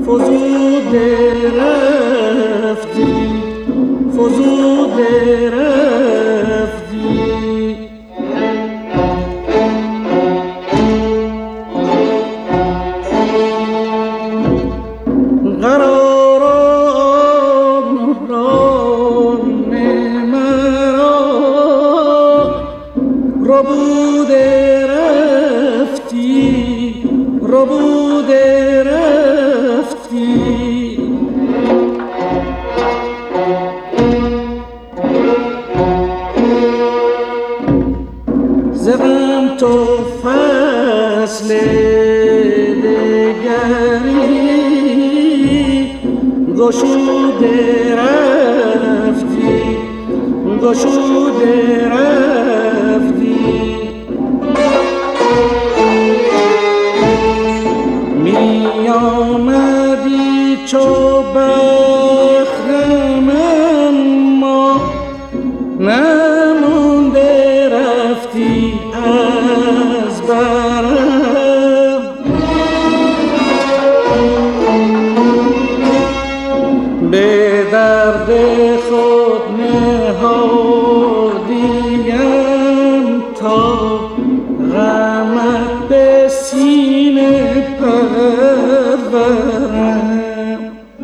فزوده رفتی، فزوده رفتی. قرار آرام مرا ربوده رفتی، ربوده رفتی. زدم تو فصل دگری، گشوده رفتی، گشوده رفتی. می آمدی چو بخرم اما نمونده رفتی از برم. به درد خود نهادیم تا غمت به سینه پرورم.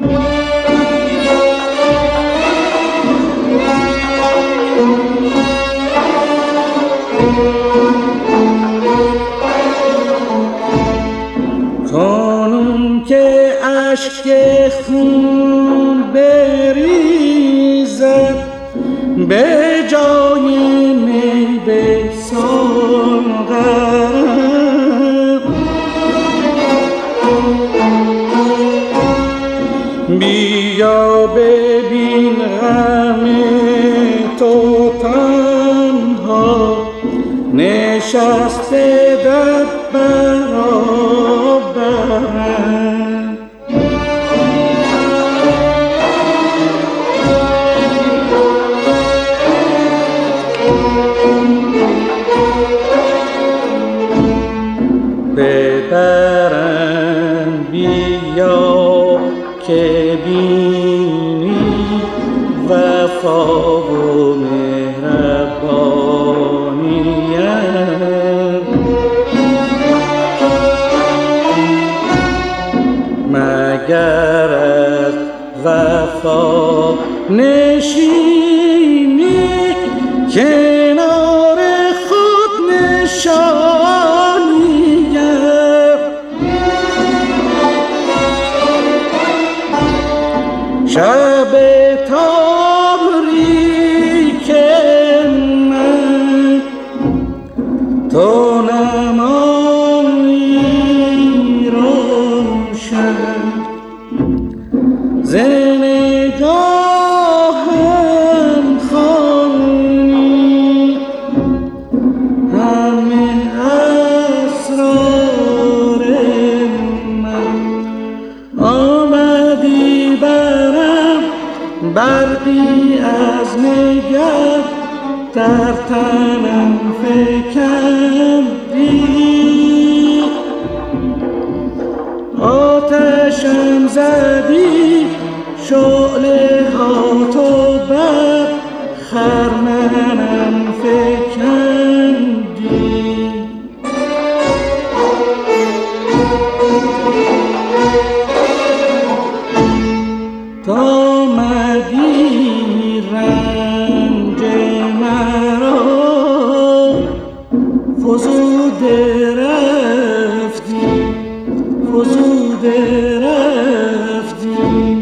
کنون که اشک خون بریزد به جای می به ساغرم، بیا ببین غم تو تنها نشسته در برابرم. ببرم بیا که بینی وفا و مهربانیم. مگر از وفا نشینی کنار خود نشانیم. شب تاریک من تو نمایی روشن، ز نگاهم خوانی همه اسرار من. آمدی برم برقی از نگه در تنم فکندی، آتشم زدی شعله ها تو بر خرمنم فکندی. تا آمدی رنج مرا فزوده رفتی، فزوده رفتی.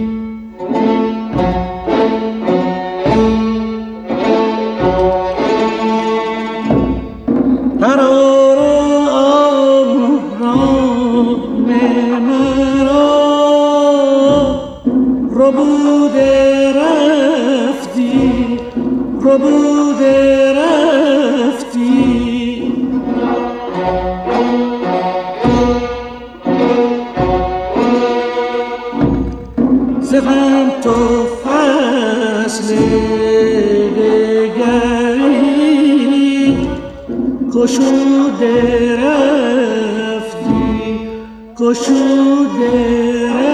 قرار آرام مرا ربوده رفتی، ربوده رفتی. ز غم تو فصل دگری گشوده رفتی، گشوده رفتی.